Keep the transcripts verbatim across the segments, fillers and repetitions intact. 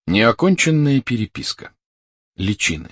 Неоконченная переписка. Личины.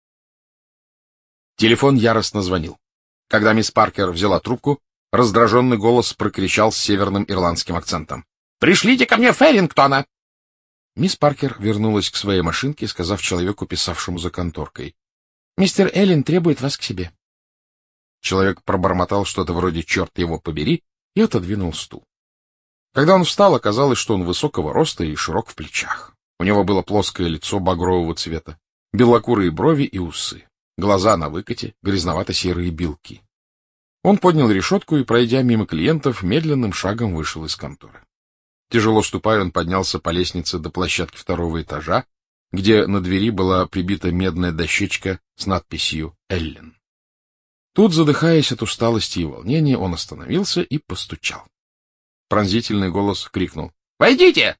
Телефон яростно звонил. Когда мисс Паркер взяла трубку, раздраженный голос прокричал с северным ирландским акцентом: «Пришлите ко мне Феррингтона!» Мисс Паркер вернулась к своей машинке, сказав человеку, писавшему за конторкой: «Мистер Эллен требует вас к себе». Человек пробормотал что-то вроде «черт его побери» и отодвинул стул. Когда он встал, оказалось, что он высокого роста и широк в плечах. У него было плоское лицо багрового цвета, белокурые брови и усы, глаза на выкате, грязновато-серые белки. Он поднял решетку и, пройдя мимо клиентов, медленным шагом вышел из конторы. Тяжело ступая, он поднялся по лестнице до площадки второго этажа, где на двери была прибита медная дощечка с надписью «Эллен». Тут, задыхаясь от усталости и волнения, он остановился и постучал. Пронзительный голос крикнул: «Войдите!»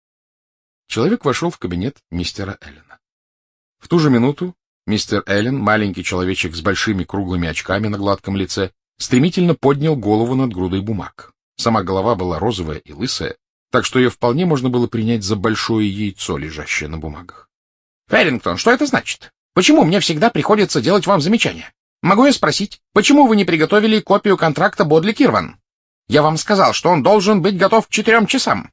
Человек вошел в кабинет мистера Эллена. В ту же минуту мистер Эллен, маленький человечек с большими круглыми очками на гладком лице, стремительно поднял голову над грудой бумаг. Сама голова была розовая и лысая, так что ее вполне можно было принять за большое яйцо, лежащее на бумагах. — Феррингтон, что это значит? Почему мне всегда приходится делать вам замечания? Могу я спросить, почему вы не приготовили копию контракта Бодли Кирван? Я вам сказал, что он должен быть готов к четырем часам.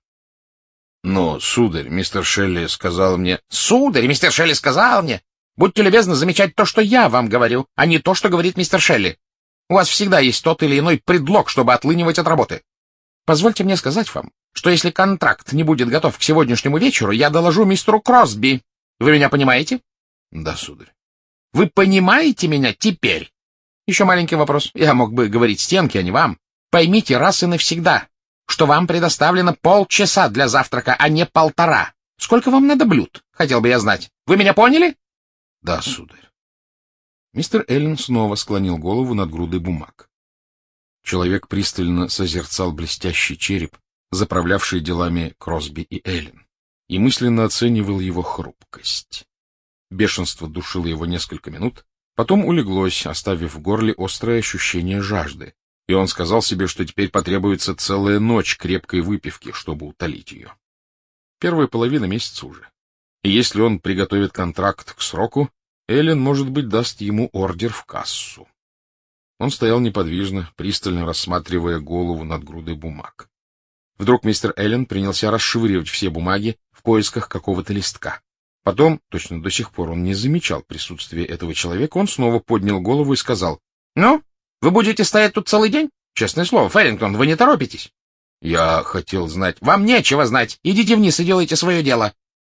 — Но, сударь, мистер Шелли сказал мне... — Сударь, мистер Шелли сказал мне... Будьте любезны замечать то, что я вам говорю, а не то, что говорит мистер Шелли. У вас всегда есть тот или иной предлог, чтобы отлынивать от работы. Позвольте мне сказать вам, что если контракт не будет готов к сегодняшнему вечеру, я доложу мистеру Кросби. Вы меня понимаете? — Да, сударь. — Вы понимаете меня теперь? Еще маленький вопрос. Я мог бы говорить стенке, а не вам. Поймите раз и навсегда, что вам предоставлено полчаса для завтрака, а не полтора. Сколько вам надо блюд? Хотел бы я знать. Вы меня поняли? — Да, сударь. Мистер Эллен снова склонил голову над грудой бумаг. Человек пристально созерцал блестящий череп, заправлявший делами Кросби и Эллен, и мысленно оценивал его хрупкость. Бешенство душило его несколько минут, потом улеглось, оставив в горле острое ощущение жажды, и он сказал себе, что теперь потребуется целая ночь крепкой выпивки, чтобы утолить ее. Первая половина месяца уже. И если он приготовит контракт к сроку, Эллен, может быть, даст ему ордер в кассу. Он стоял неподвижно, пристально рассматривая голову над грудой бумаг. Вдруг мистер Эллен принялся расшвыривать все бумаги в поисках какого-то листка. Потом, точно до сих пор он не замечал присутствия этого человека, он снова поднял голову и сказал: — Ну, вы будете стоять тут целый день? Честное слово, Феррингтон, вы не торопитесь? — Я хотел знать... — Вам нечего знать. Идите вниз и делайте свое дело.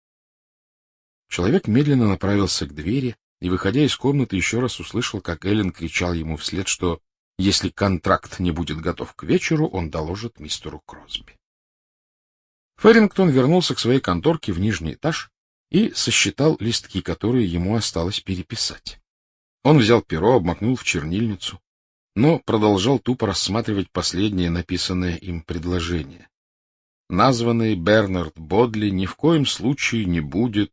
Человек медленно направился к двери и, выходя из комнаты, еще раз услышал, как Эллен кричал ему вслед, что если контракт не будет готов к вечеру, он доложит мистеру Кросби. Феррингтон вернулся к своей конторке в нижний этаж и сосчитал листки, которые ему осталось переписать. Он взял перо, обмакнул в чернильницу, но продолжал тупо рассматривать последнее написанное им предложение. Названный Бернард Бодли ни в коем случае не будет...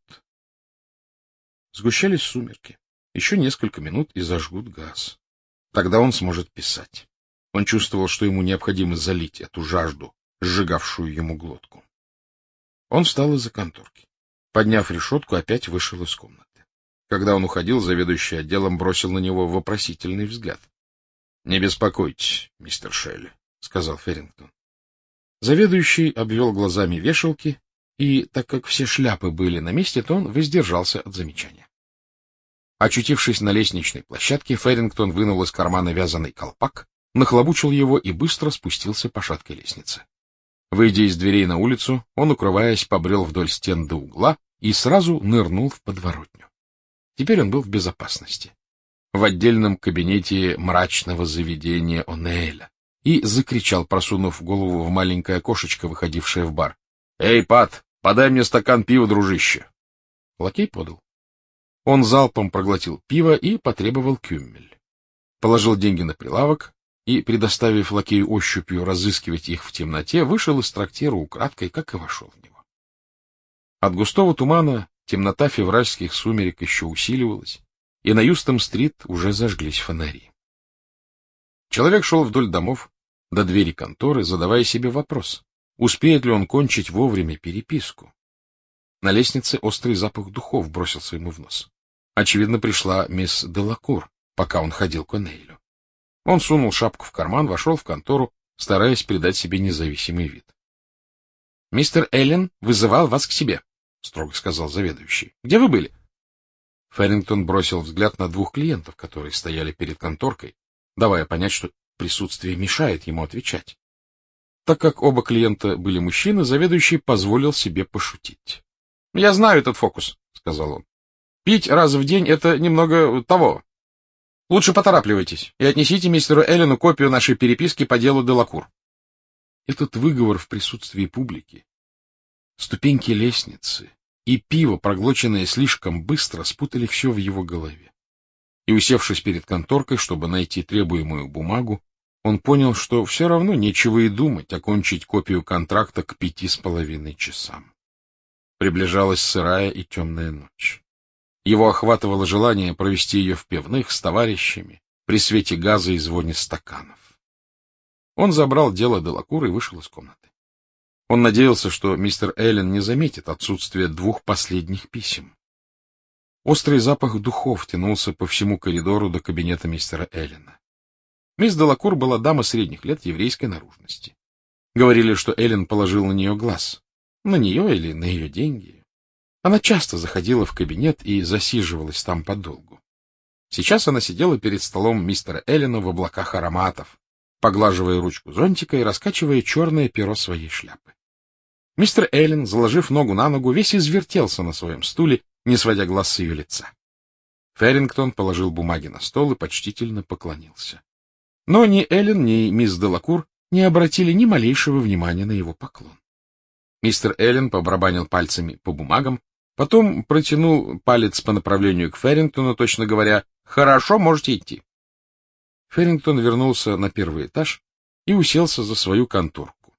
Сгущались сумерки. Еще несколько минут и зажгут газ. Тогда он сможет писать. Он чувствовал, что ему необходимо залить эту жажду, сжигавшую ему глотку. Он встал из-за конторки. Подняв решетку, опять вышел из комнаты. Когда он уходил, заведующий отделом бросил на него вопросительный взгляд. — Не беспокойтесь, мистер Шелли, — сказал Феррингтон. Заведующий обвел глазами вешалки, и, так как все шляпы были на месте, то он воздержался от замечания. Очутившись на лестничной площадке, Феррингтон вынул из кармана вязаный колпак, нахлобучил его и быстро спустился по шаткой лестнице. Выйдя из дверей на улицу, он, укрываясь, побрел вдоль стен до угла и сразу нырнул в подворотню. Теперь он был в безопасности. В отдельном кабинете мрачного заведения О'Нейля, и закричал, просунув голову в маленькое окошечко, выходившее в бар: — Эй, Пат, подай мне стакан пива, дружище. Лакей подал. Он залпом проглотил пиво и потребовал кюммель. Положил деньги на прилавок и, предоставив лакею ощупью разыскивать их в темноте, вышел из трактира украдкой, как и вошел в него. От густого тумана темнота февральских сумерек еще усиливалась, и на Юстон-стрит уже зажглись фонари. Человек шел вдоль домов до двери конторы, задавая себе вопрос, успеет ли он кончить вовремя переписку. На лестнице острый запах духов бросился ему в нос. Очевидно, пришла мисс Делакур, пока он ходил к Онейлю. Он сунул шапку в карман, вошел в контору, стараясь придать себе независимый вид. — Мистер Эллен вызывал вас к себе, — строго сказал заведующий. — Где вы были? Феррингтон бросил взгляд на двух клиентов, которые стояли перед конторкой, давая понять, что присутствие мешает ему отвечать. Так как оба клиента были мужчины, заведующий позволил себе пошутить. — Я знаю этот фокус, — сказал он. — Пить раз в день — это немного того. Лучше поторапливайтесь и отнесите мистеру Эллену копию нашей переписки по делу Делакур. Этот выговор в присутствии публики, ступеньки лестницы и пиво, проглоченное слишком быстро, спутали все в его голове. И, усевшись перед конторкой, чтобы найти требуемую бумагу, он понял, что все равно нечего и думать окончить копию контракта к пяти с половиной часам. Приближалась сырая и темная ночь. Его охватывало желание провести ее в пивных с товарищами при свете газа и звоне стаканов. Он забрал дело Делакур и вышел из комнаты. Он надеялся, что мистер Эллен не заметит отсутствие двух последних писем. Острый запах духов тянулся по всему коридору до кабинета мистера Эллена. Мисс Делакур была дама средних лет еврейской наружности. Говорили, что Эллен положил на нее глаз. На нее или на ее деньги. Она часто заходила в кабинет и засиживалась там подолгу. Сейчас она сидела перед столом мистера Эллена в облаках ароматов, поглаживая ручку зонтика и раскачивая черное перо своей шляпы. Мистер Эллен, заложив ногу на ногу, весь извертелся на своем стуле, не сводя глаз с ее лица. Феррингтон положил бумаги на стол и почтительно поклонился. Но ни Эллен, ни мисс Делакур не обратили ни малейшего внимания на его поклон. Мистер Эллен побарабанил пальцами по бумагам, потом протянул палец по направлению к Феррингтону, точно говоря: «Хорошо, можете идти». Феррингтон вернулся на первый этаж и уселся за свою конторку.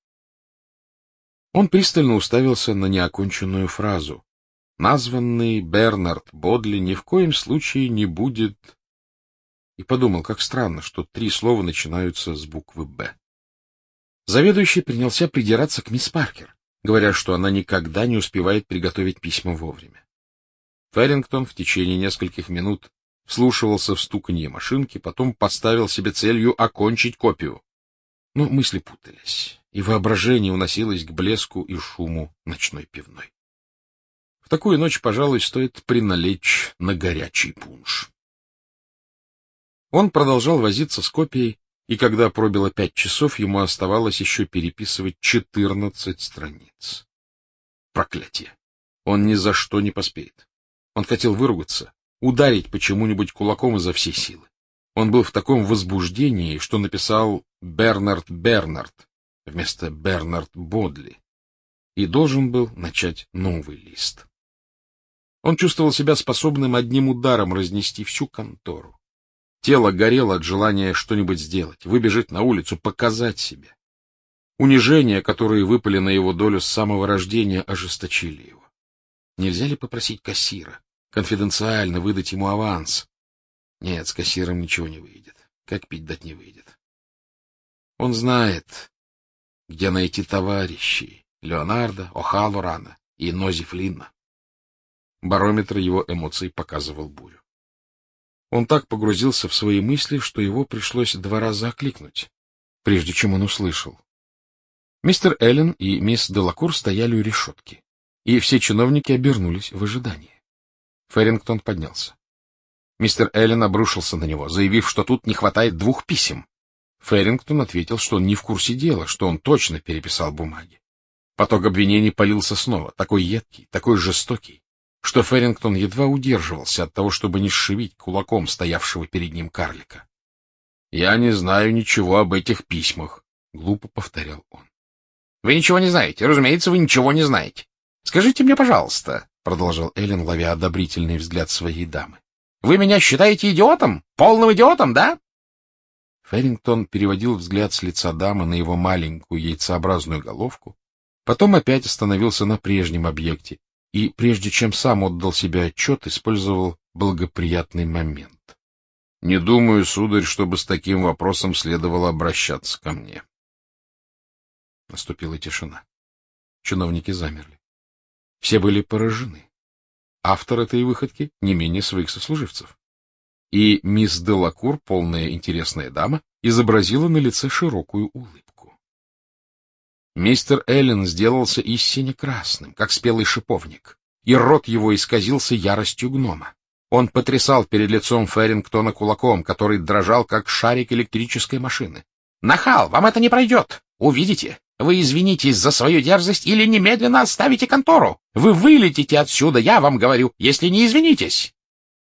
Он пристально уставился на неоконченную фразу. Названный Бернард Бодли ни в коем случае не будет... И подумал, как странно, что три слова начинаются с буквы «Б». Заведующий принялся придираться к мисс Паркер, говоря, что она никогда не успевает приготовить письма вовремя. Феррингтон в течение нескольких минут вслушивался в стуканье машинки, потом поставил себе целью окончить копию. Но мысли путались, и воображение уносилось к блеску и шуму ночной пивной. В такую ночь, пожалуй, стоит приналечь на горячий пунш. Он продолжал возиться с копией, и когда пробило пять часов, ему оставалось еще переписывать четырнадцать страниц. Проклятие! Он ни за что не поспеет. Он хотел выругаться, ударить почему-нибудь кулаком изо всей силы. Он был в таком возбуждении, что написал «Бернард Бернард» вместо «Бернард Бодли» и должен был начать новый лист. Он чувствовал себя способным одним ударом разнести всю контору. Тело горело от желания что-нибудь сделать, выбежать на улицу, показать себя. Унижения, которые выпали на его долю с самого рождения, ожесточили его. Нельзя ли попросить кассира конфиденциально выдать ему аванс? Нет, с кассиром ничего не выйдет. Как пить дать не выйдет. Он знает, где найти товарищей Леонардо, О'Халлорана и Нози Флинна. Барометр его эмоций показывал бурю. Он так погрузился в свои мысли, что его пришлось два раза окликнуть, прежде чем он услышал. Мистер Эллен и мисс Делакур стояли у решетки, и все чиновники обернулись в ожидании. Феррингтон поднялся. Мистер Эллен обрушился на него, заявив, что тут не хватает двух писем. Феррингтон ответил, что он не в курсе дела, что он точно переписал бумаги. Поток обвинений полился снова, такой едкий, такой жестокий, что Феррингтон едва удерживался от того, чтобы не сшибить кулаком стоявшего перед ним карлика. — Я не знаю ничего об этих письмах, — глупо повторял он. — Вы ничего не знаете, разумеется, вы ничего не знаете. Скажите мне, пожалуйста, — продолжал Эллен, ловя одобрительный взгляд своей дамы, — вы меня считаете идиотом, полным идиотом, да? Феррингтон переводил взгляд с лица дамы на его маленькую яйцеобразную головку, потом опять остановился на прежнем объекте, и, прежде чем сам отдал себе отчет, использовал благоприятный момент. — Не думаю, сударь, чтобы с таким вопросом следовало обращаться ко мне. Наступила тишина. Чиновники замерли. Все были поражены. Автор этой выходки не менее своих сослуживцев. И мисс Делакур, полная интересная дама, изобразила на лице широкую улыбку. Мистер Эллен сделался истинно красным, как спелый шиповник, и рот его исказился яростью гнома. Он потрясал перед лицом Феррингтона кулаком, который дрожал, как шарик электрической машины. — Нахал, вам это не пройдет! Увидите! Вы извинитесь за свою дерзость или немедленно оставите контору! Вы вылетите отсюда, я вам говорю, если не извинитесь!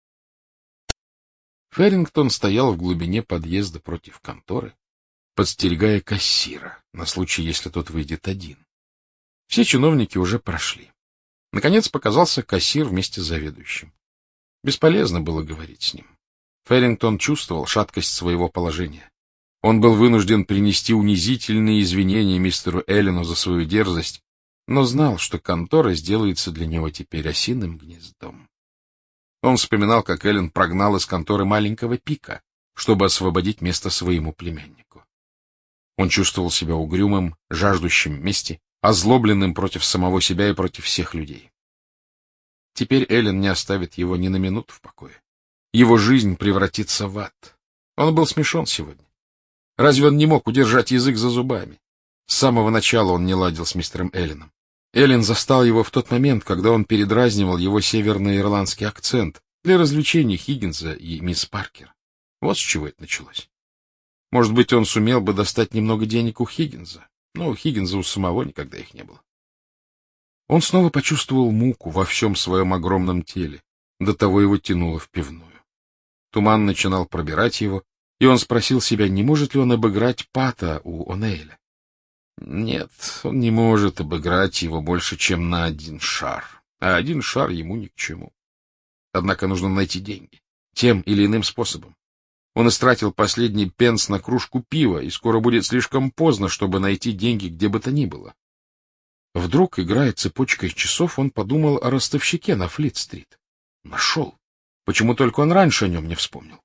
Феррингтон стоял в глубине подъезда против конторы, подстерегая кассира, на случай, если тот выйдет один. Все чиновники уже прошли. Наконец показался кассир вместе с заведующим. Бесполезно было говорить с ним. Феррингтон чувствовал шаткость своего положения. Он был вынужден принести унизительные извинения мистеру Эллену за свою дерзость, но знал, что контора сделается для него теперь осиным гнездом. Он вспоминал, как Эллен прогнал из конторы маленького Пика, чтобы освободить место своему племяннику. Он чувствовал себя угрюмым, жаждущим мести, озлобленным против самого себя и против всех людей. Теперь Эллен не оставит его ни на минуту в покое. Его жизнь превратится в ад. Он был смешон сегодня. Разве он не мог удержать язык за зубами? С самого начала он не ладил с мистером Элленом. Эллен застал его в тот момент, когда он передразнивал его северноирландский акцент для развлечений Хиггинса и мисс Паркер. Вот с чего это началось. Может быть, он сумел бы достать немного денег у Хиггинса, но у Хиггинса у самого никогда их не было. Он снова почувствовал муку во всем своем огромном теле, до того его тянуло в пивную. Туман начинал пробирать его, и он спросил себя, не может ли он обыграть Пата у О'Нейля. Нет, он не может обыграть его больше, чем на один шар, а один шар ему ни к чему. Однако нужно найти деньги, тем или иным способом. Он истратил последний пенс на кружку пива, и скоро будет слишком поздно, чтобы найти деньги где бы то ни было. Вдруг, играя цепочкой часов, он подумал о ростовщике на Флит-стрит. Нашел. Почему только он раньше о нем не вспомнил?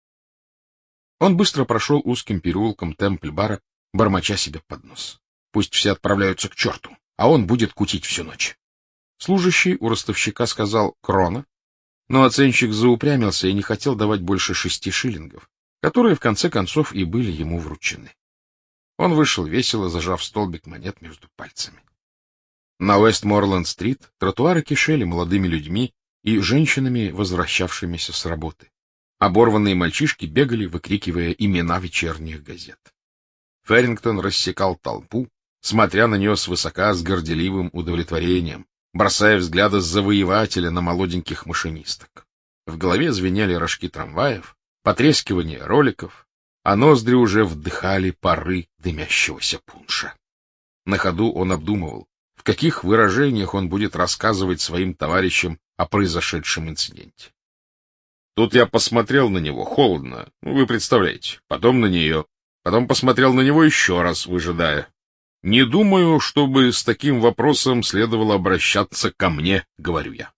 Он быстро прошел узким переулком Темпль-бара, бормоча себе под нос. Пусть все отправляются к черту, а он будет кутить всю ночь. Служащий у ростовщика сказал «крона», но оценщик заупрямился и не хотел давать больше шести шиллингов, которые, в конце концов, и были ему вручены. Он вышел весело, зажав столбик монет между пальцами. На Уэстморленд-стрит тротуары кишели молодыми людьми и женщинами, возвращавшимися с работы. Оборванные мальчишки бегали, выкрикивая имена вечерних газет. Феррингтон рассекал толпу, смотря на нее свысока с горделивым удовлетворением, бросая взгляды завоевателя на молоденьких машинисток. В голове звенели рожки трамваев, потрескивание роликов, а ноздри уже вдыхали пары дымящегося пунша. На ходу он обдумывал, в каких выражениях он будет рассказывать своим товарищам о произошедшем инциденте. Тут я посмотрел на него холодно, ну, вы представляете, потом на нее, потом посмотрел на него еще раз, выжидая. Не думаю, чтобы с таким вопросом следовало обращаться ко мне, говорю я.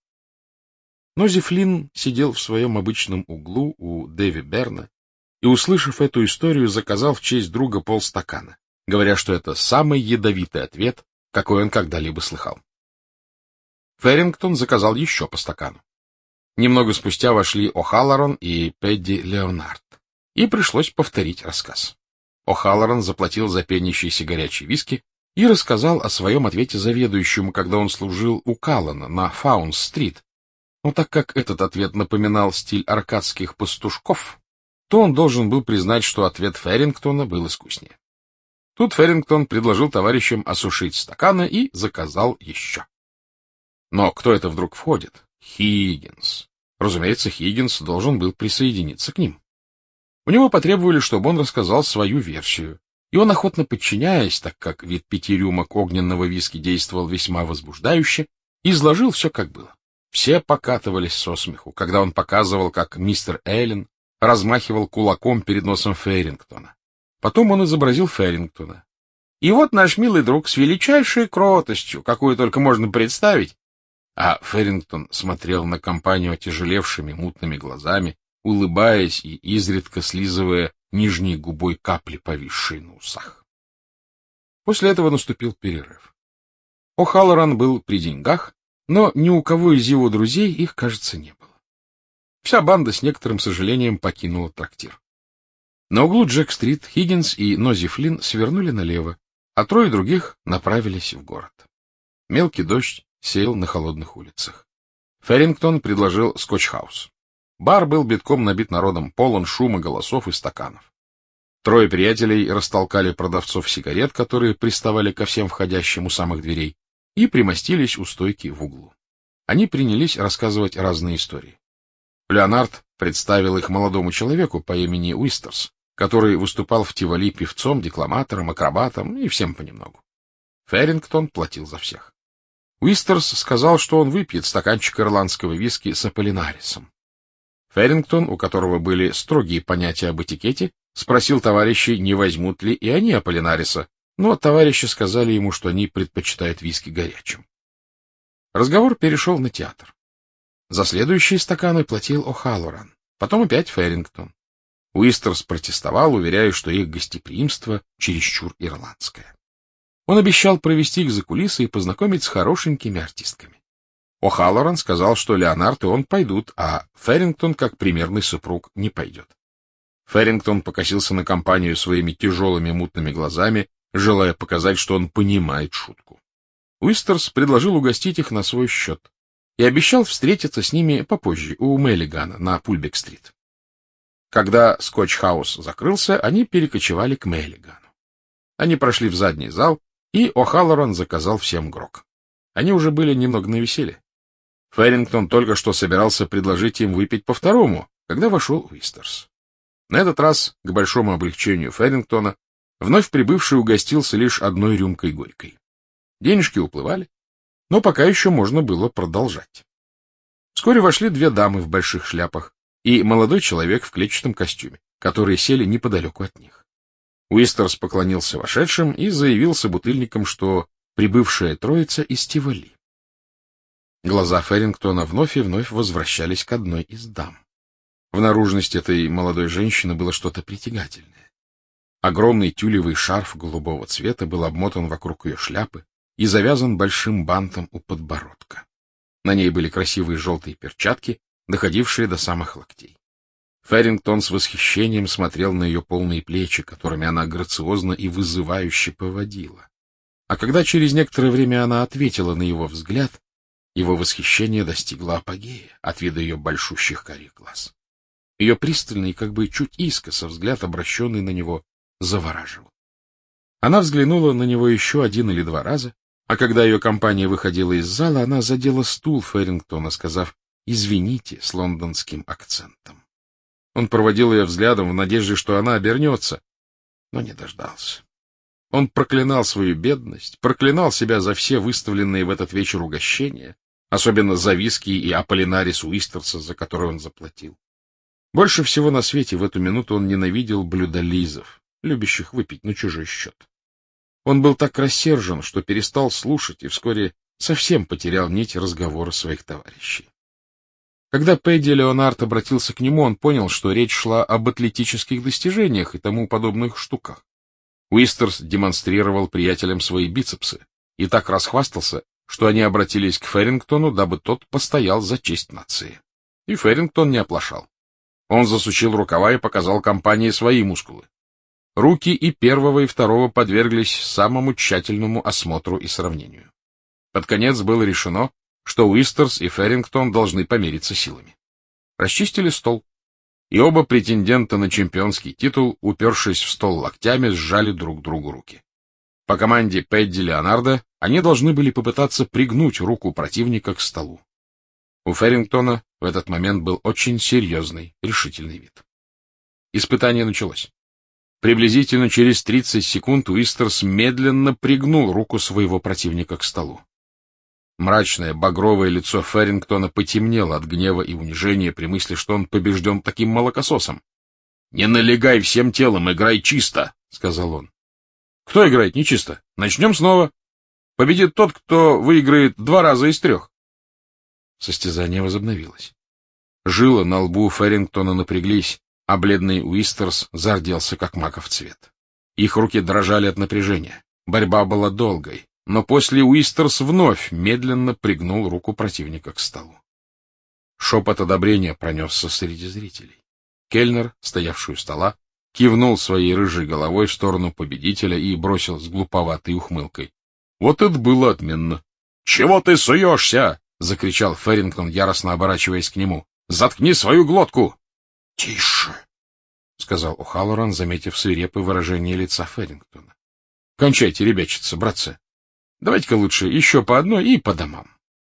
Нози Флинн сидел в своем обычном углу у Дэви Берна и, услышав эту историю, заказал в честь друга полстакана, говоря, что это самый ядовитый ответ, какой он когда-либо слыхал. Феррингтон заказал еще по стакану. Немного спустя вошли О'Халлоран и Пэдди Леонард, и пришлось повторить рассказ. О'Халлоран заплатил за пенящийся горячий виски и рассказал о своем ответе заведующему, когда он служил у Каллана на Фаунс-стрит. Но так как этот ответ напоминал стиль аркадских пастушков, то он должен был признать, что ответ Феррингтона был искуснее. Тут Феррингтон предложил товарищам осушить стаканы и заказал еще. Но кто это вдруг входит? Хиггинс. Разумеется, Хиггинс должен был присоединиться к ним. У него потребовали, чтобы он рассказал свою версию, и он, охотно подчиняясь, так как вид пяти рюмок огненного виски действовал весьма возбуждающе, изложил все, как было. Все покатывались со смеху, когда он показывал, как мистер Эллен размахивал кулаком перед носом Феррингтона. Потом он изобразил Феррингтона. И вот наш милый друг с величайшей кротостью, какую только можно представить, а Феррингтон смотрел на компанию отяжелевшими мутными глазами, улыбаясь и изредка слизывая нижней губой капли, повисшие на усах. После этого наступил перерыв. О'Халлоран был при деньгах, но ни у кого из его друзей их, кажется, не было. Вся банда с некоторым сожалением покинула трактир. На углу Джек-стрит Хиггинс и Нози Флинн свернули налево, а трое других направились в город. Мелкий дождь сеял на холодных улицах. Феррингтон предложил скотч-хаус. Бар был битком набит народом, полон шума, голосов и стаканов. Трое приятелей растолкали продавцов сигарет, которые приставали ко всем входящим у самых дверей, и примостились у стойки в углу. Они принялись рассказывать разные истории. Леонард представил их молодому человеку по имени Уистерс, который выступал в Тиволи певцом, декламатором, акробатом и всем понемногу. Феррингтон платил за всех. Уистерс сказал, что он выпьет стаканчик ирландского виски с Аполлинарисом. Феррингтон, у которого были строгие понятия об этикете, спросил товарищей, не возьмут ли и они Аполлинариса, но товарищи сказали ему, что они предпочитают виски горячим. Разговор перешел на театр. За следующие стаканы платил О'Халлоран, потом опять Феррингтон. Уистерс протестовал, уверяя, что их гостеприимство чересчур ирландское. Он обещал провести их за кулисы и познакомить с хорошенькими артистками. О'Халлоран сказал, что Леонард и он пойдут, а Феррингтон, как примерный супруг, не пойдет. Феррингтон покосился на компанию своими тяжелыми мутными глазами, желая показать, что он понимает шутку. Уистерс предложил угостить их на свой счет и обещал встретиться с ними попозже у Меллигана на Пульбек-стрит. Когда скотч-хаус закрылся, они перекочевали к Меллигану. Они прошли в задний зал, и О'Халлоран заказал всем грог. Они уже были немного навеселе. Феррингтон только что собирался предложить им выпить по второму, когда вошел Уистерс. На этот раз, к большому облегчению Феррингтона, вновь прибывший угостился лишь одной рюмкой горькой. Денежки уплывали, но пока еще можно было продолжать. Вскоре вошли две дамы в больших шляпах и молодой человек в клетчатом костюме, которые сели неподалеку от них. Уистерс поклонился вошедшим и заявил собутыльникам, что прибывшая троица из Тиволи. Глаза Феррингтона вновь и вновь возвращались к одной из дам. В наружности этой молодой женщины было что-то притягательное. Огромный тюлевый шарф голубого цвета был обмотан вокруг ее шляпы и завязан большим бантом у подбородка. На ней были красивые желтые перчатки, доходившие до самых локтей. Феррингтон с восхищением смотрел на ее полные плечи, которыми она грациозно и вызывающе поводила. А когда через некоторое время она ответила на его взгляд, его восхищение достигло апогея от вида ее большущих карих глаз. Ее пристальный, как бы чуть искоса взгляд, обращенный на него, завораживал. Она взглянула на него еще один или два раза, а когда ее компания выходила из зала, она задела стул Феррингтона, сказав «извините» с лондонским акцентом. Он проводил ее взглядом в надежде, что она обернется, но не дождался. Он проклинал свою бедность, проклинал себя за все выставленные в этот вечер угощения, особенно за виски и Аполлинарис Уистерса, за который он заплатил. Больше всего на свете в эту минуту он ненавидел блюдолизов, любящих выпить на чужой счет. Он был так рассержен, что перестал слушать и вскоре совсем потерял нить разговора своих товарищей. Когда Пэдди Леонард обратился к нему, он понял, что речь шла об атлетических достижениях и тому подобных штуках. Уистерс демонстрировал приятелям свои бицепсы и так расхвастался, что они обратились к Феррингтону, дабы тот постоял за честь нации. И Феррингтон не оплошал. Он засучил рукава и показал компании свои мускулы. Руки и первого, и второго подверглись самому тщательному осмотру и сравнению. Под конец было решено, что Уистерс и Феррингтон должны помериться силами. Расчистили стол, и оба претендента на чемпионский титул, упершись в стол локтями, сжали друг другу руки. По команде Пэдди Леонарда они должны были попытаться пригнуть руку противника к столу. У Феррингтона в этот момент был очень серьезный, решительный вид. Испытание началось. Приблизительно через тридцать секунд Уистерс медленно пригнул руку своего противника к столу. Мрачное, багровое лицо Феррингтона потемнело от гнева и унижения при мысли, что он побежден таким молокососом. — Не налегай всем телом, играй чисто, — сказал он. — Кто играет нечисто? Начнем снова. Победит тот, кто выиграет два раза из трех. Состязание возобновилось. Жилы на лбу Феррингтона напряглись, а бледный Уистерс зарделся, как маков цвет. Их руки дрожали от напряжения. Борьба была долгой, но после Уистерс вновь медленно пригнул руку противника к столу. Шепот одобрения пронесся среди зрителей. Кельнер, стоявший у стола, кивнул своей рыжей головой в сторону победителя и бросил с глуповатой ухмылкой: — Вот это было отменно! — Чего ты суешься? — закричал Феррингтон, яростно оборачиваясь к нему. — Заткни свою глотку! — Тише! — сказал О'Халлоран, заметив свирепое выражение лица Феррингтона. — Кончайте ребячиться, братцы. Давайте-ка лучше еще по одной и по домам.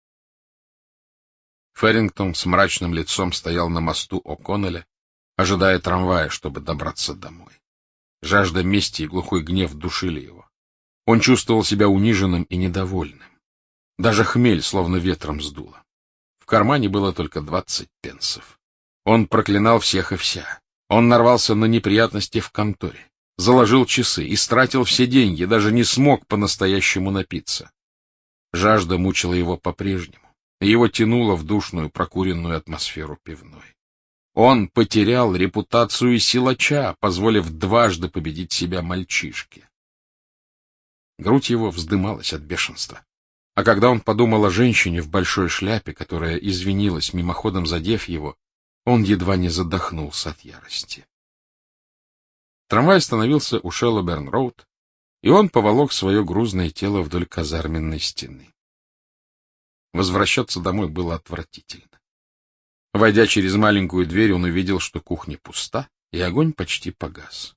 Феррингтон с мрачным лицом стоял на мосту О'Коннелля, ожидая трамвая, чтобы добраться домой. Жажда мести и глухой гнев душили его. Он чувствовал себя униженным и недовольным. Даже хмель словно ветром сдуло. В кармане было только двадцать пенсов. Он проклинал всех и вся. Он нарвался на неприятности в конторе, заложил часы, истратил все деньги, даже не смог по-настоящему напиться. Жажда мучила его по-прежнему, и его тянуло в душную прокуренную атмосферу пивной. Он потерял репутацию силача, позволив дважды победить себя мальчишке. Грудь его вздымалась от бешенства. А когда он подумал о женщине в большой шляпе, которая извинилась, мимоходом задев его, он едва не задохнулся от ярости. Трамвай остановился у Шеллоберн-роуд, и он поволок свое грузное тело вдоль казарменной стены. Возвращаться домой было отвратительно. Войдя через маленькую дверь, он увидел, что кухня пуста, и огонь почти погас.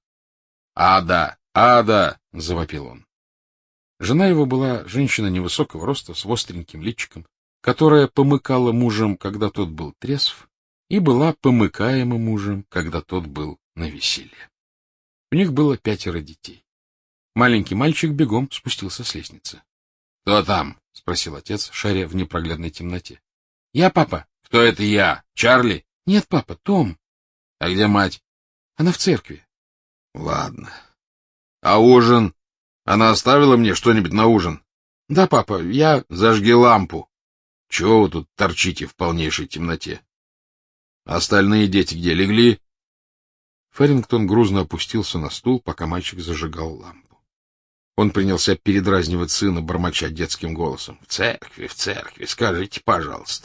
«Ада! Ада!» — завопил он. Жена его была женщина невысокого роста, с остреньким личиком, которая помыкала мужем, когда тот был трезв, и была помыкаема мужем, когда тот был на веселье. У них было пятеро детей. Маленький мальчик бегом спустился с лестницы. — Кто там? — спросил отец, шаря в непроглядной темноте. — Я, папа. — Кто это я? Чарли? — Нет, папа, Том. — А где мать? — Она в церкви. — Ладно. — А ужин? Она оставила мне что-нибудь на ужин? — Да, папа, я... — Зажги лампу. Чего вы тут торчите в полнейшей темноте? — Остальные дети где, легли? Феррингтон грузно опустился на стул, пока мальчик зажигал лампу. Он принялся передразнивать сына, бормоча детским голосом. — В церкви, в церкви, скажите, пожалуйста.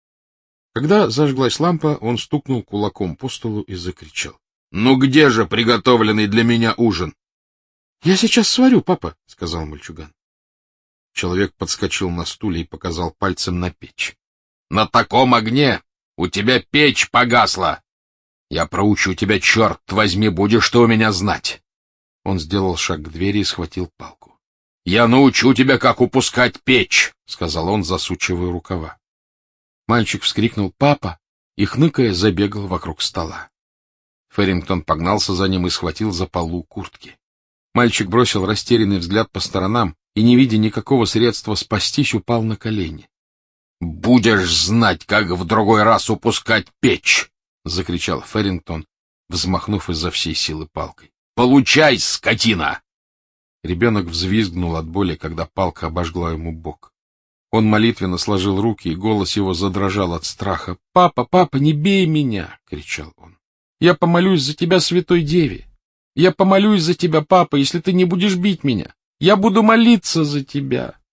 Когда зажглась лампа, он стукнул кулаком по столу и закричал. — Ну где же приготовленный для меня ужин? — Я сейчас сварю, папа, — сказал мальчуган. Человек подскочил на стуле и показал пальцем на печь. — На таком огне у тебя печь погасла! Я проучу тебя, черт возьми, будешь что у меня знать! Он сделал шаг к двери и схватил палку. — Я научу тебя, как упускать печь! — сказал он, засучивая рукава. Мальчик вскрикнул «Папа!» и, хныкая, забегал вокруг стола. Феррингтон погнался за ним и схватил за полу куртки. Мальчик бросил растерянный взгляд по сторонам и, не видя никакого средства спастись, упал на колени. — Будешь знать, как в другой раз упускать печь! — закричал Феррингтон, взмахнув изо всей силы палкой. — Получай, скотина! Ребенок взвизгнул от боли, когда палка обожгла ему бок. Он молитвенно сложил руки, и голос его задрожал от страха. — Папа, папа, не бей меня! — кричал он. — Я помолюсь за тебя, святой деве! Я помолюсь за тебя, папа, если ты не будешь бить меня! Я буду молиться за тебя!